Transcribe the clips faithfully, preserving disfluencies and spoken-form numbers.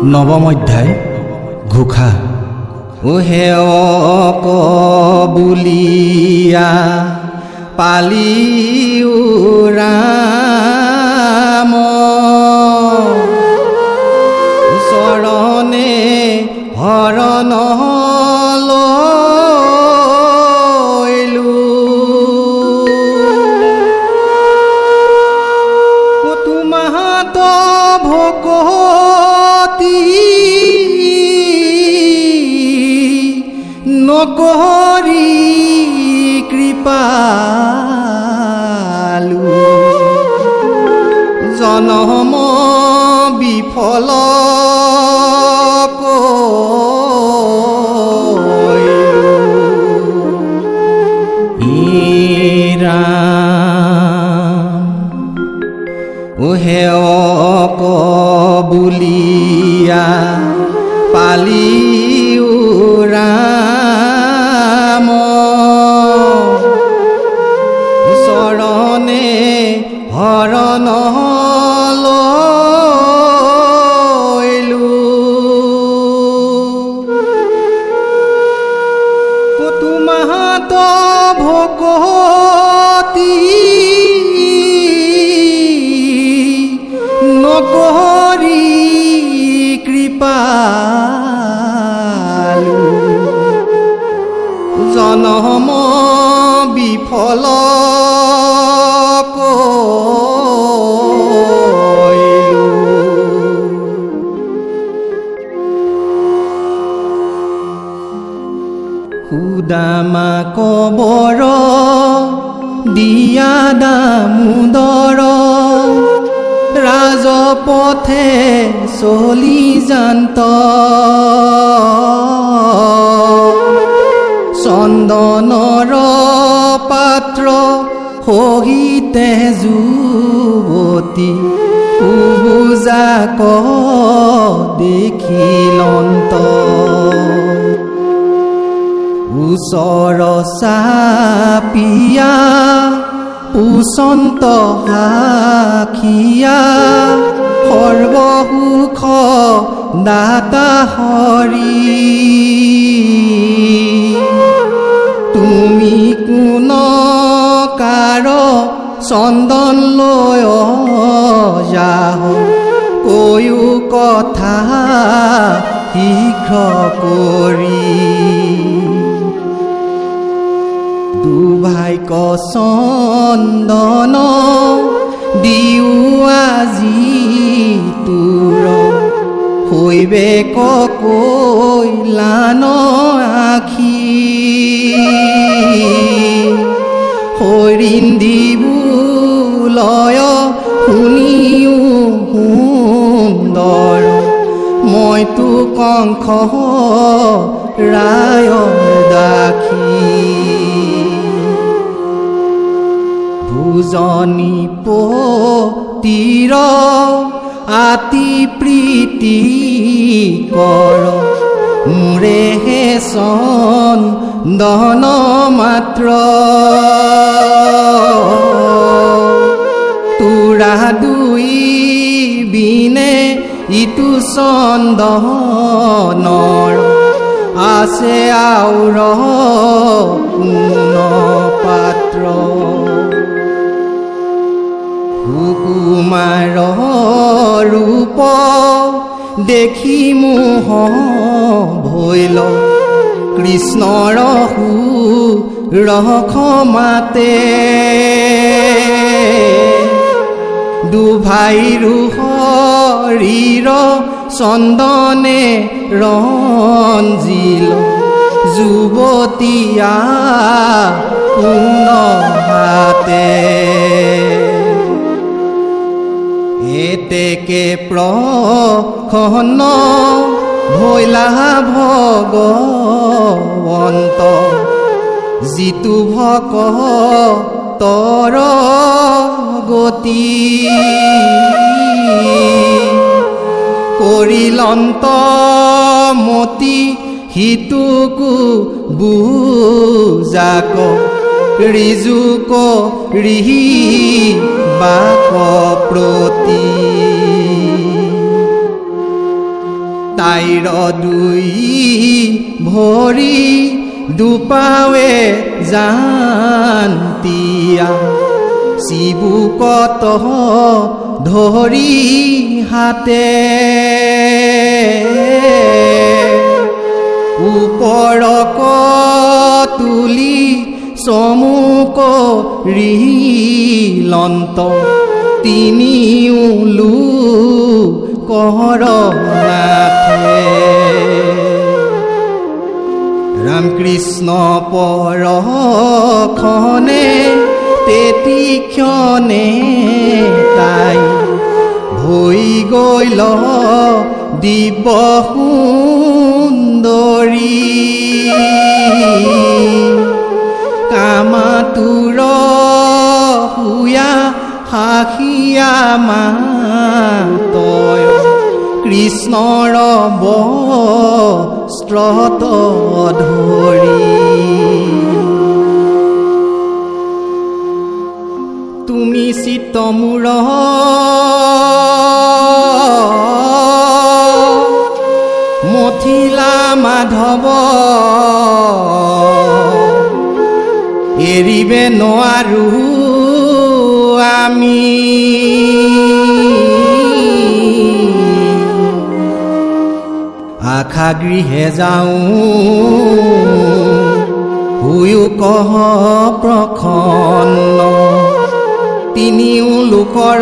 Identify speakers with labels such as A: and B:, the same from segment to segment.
A: নৱম অধ্যায় ঘোষা। ও সেৱক বুলিয়া পালিও ৰাম চৰণে হৰণ লৈলো তোমাত ভকতি নকৰি কৃপালু জনম বিফল ও সেৱক বুলিয়া পালিও ৰাম চৰণে হৰণ লৈলো তোমাত ভকতি নকৰি কৃপালু জনম বিফল কৰিলো সুদামা কবৰ দিয়া দামোদৰ ৰাজপথে চলি যান্ত চন্দনৰ পাত্ৰ সহিতে যুৱতী উবুজাক দেখিলন্ত ওচৰ চাপিয়া পুচন্ত সাখিয়া সৰ্বসুখ দাতা হৰি তুমি কোন কাৰ চন্দন লৈ যাহ কৈও কথা শীঘ্ৰ কৰি দুভাইক চন্দন দিও আজি তোৰ হৈবে কৈলান আখি হৰিন্দিবু লয় শুনিও সুন্দৰ মইতো কংখ ৰায়ৰ দাখি ভোজনী পতিৰ আতি প্ৰীতি কৰ মোৰে হে চন্দন মাত্ৰ তোৰা দুই বিনে ইটো চন্দনৰ আছে আউৰ কোন পাত্ৰ সুকুমাৰ ৰূপ দেখি মোহ ভৈল কৃষ্ণৰ সুৰখ মাতে দুভাইৰো শৰীৰ চন্দনে ৰঞ্জিল যুৱতীয়া পুন হাতে এতেকে প্ৰসন্ন ভৈলা ভগৱন্ত যিটো ভকতৰ গতি কৰিলন্ত মতি হিতুকু বুজাক ৰিজুক ৰিহি বাক প্ৰতি তাইৰ দুই ভৰি দুপাৱে জান্তিয়া চিবুকত ধৰি হাতে ওপৰক তুলি চমুক ৰিলন্ত তিনিওলো কৰনাথে ৰামকৃষ্ণ পৰখনে তেতিক্ষণে তাই হৈ গ'ল দিব্য সুন্দৰী কামাতুৰ হুয়া হাহিয়া মাতয় কৃষ্ণৰ বস্ত্ৰত ধৰি তুমি চিত্তমূৰ মথিলা মাধৱ এৰিবে নোৱাৰো আমি আশা গৃহে যাওঁ হুয়ো কহ প্ৰসন্ন তিনিও লোকৰ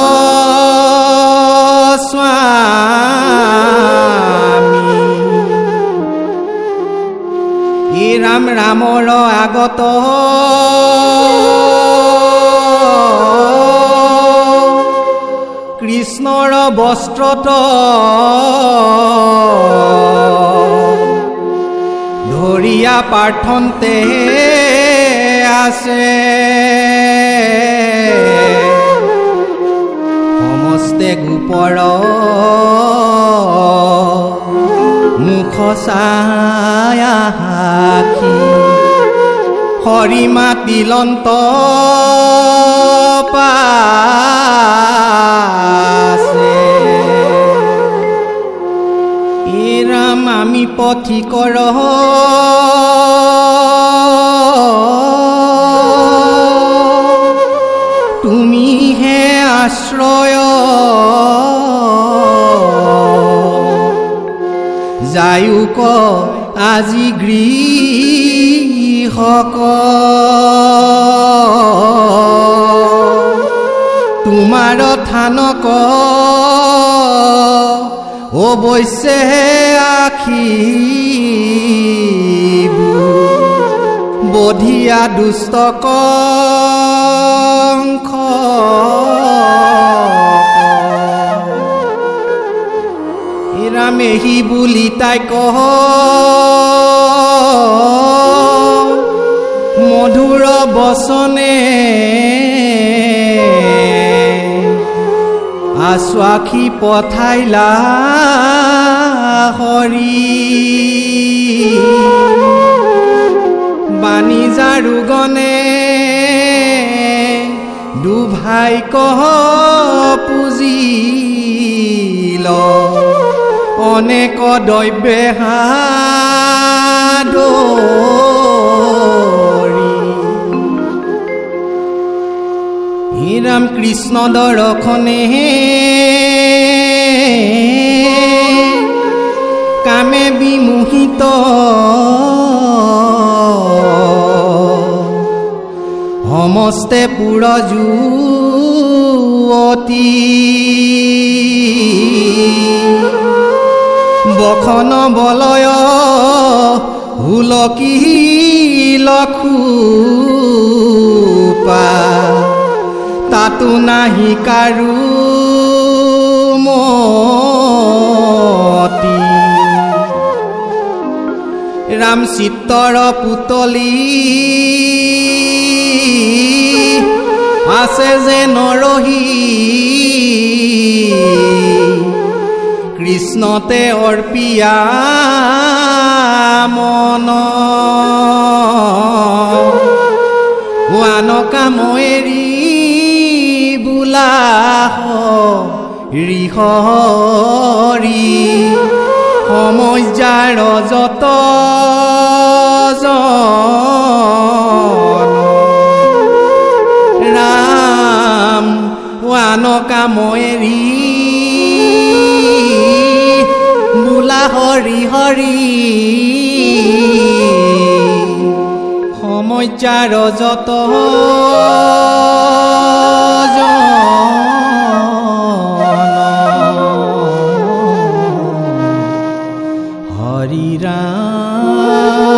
A: স্বামী ই ৰাম ৰামৰ আগত কৃষ্ণৰ বস্ত্ৰত ধৰিয়া প্ৰাৰ্থন্তে আছে সমস্তে গোপৰ মুখ ছায়া সাক্ষী হৰি মাতিলন্ত পাছে এ ৰাম আমি পথিকৰ তুমিহে আশ্ৰয় যায়ুক আজি গৃহক তোমাৰ থানক অৱশ্যে আখিব বধিয়া দুষ্টক ৰামেহি বুলি তাই কহ মধুৰ বচনে আশ্বাসী পঠাইলা হৰি বাণী জাৰুগনে দুভাই কহ পুজিল অনেক দৈব্যে হাদৰি হে ৰাম কৃষ্ণ দৰ্শনে কামে বিমোহিত সমস্তে পুৰ যুৱতী বখন বলয় হুলকি লখুপা তাতো নাহি কাৰো মতি ৰাম চিত্তৰ পুতলি আছে যে নৰহি কৃষ্ণতে অৰ্পিয়া মন আনকা ময়েৰি বোলাহ ৰিহৰি সমস্যাৰ যত ৰাম ওৱান কাম এৰি বোলা হৰি হৰি সমস্যাৰ যত হৰি ৰাম